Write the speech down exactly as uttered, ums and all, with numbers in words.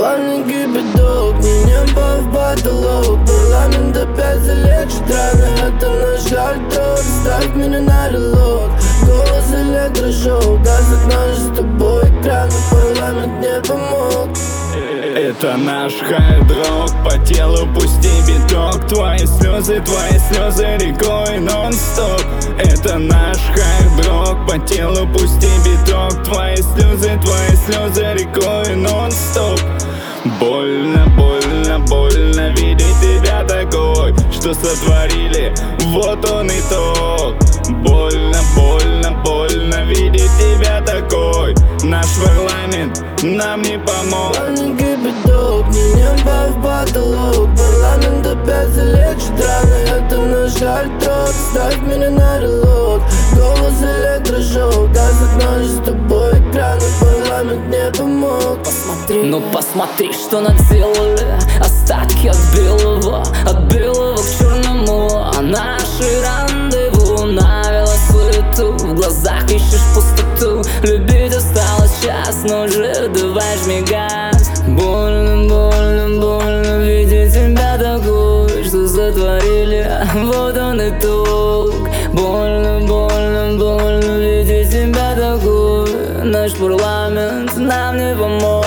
Плавный кипяток, не небо в потолок. Парламент опять залечит раны, это наш хард-рок. Ставь меня на релок, голос электрошоу. Газ наш с тобой экран, парламент не помог. Это наш хард-рок, по телу пусти биток. Твои слезы, твои слезы рекой нон-стоп. Это наш хард-рок, по телу пусти биток. Твои слезы, твои слезы рекой нон-стоп. Больно, больно, больно видеть тебя такой, что сотворили, вот он итог. Больно, больно, больно видеть тебя такой. Наш парламент нам не помог. Плавный кипяток, не небо в потолок. Парламент опять залечит раны, это наш хард-рок. Ставь меня на релок, голос электрошоу. Газ наш с тобой экран, парламент не помог. Посмотри, ну посмотри, что наделали остатки от белого, от белого к черному. А наши рандеву навело суету, в глазах ищешь пустоту. Любить осталось час, но уже давай жми газ. Больно, больно, больно видеть тебя такой, что сотворили, вот он итог. Больно, больно, больно видеть тебя такой. Наш парламент нам не помог.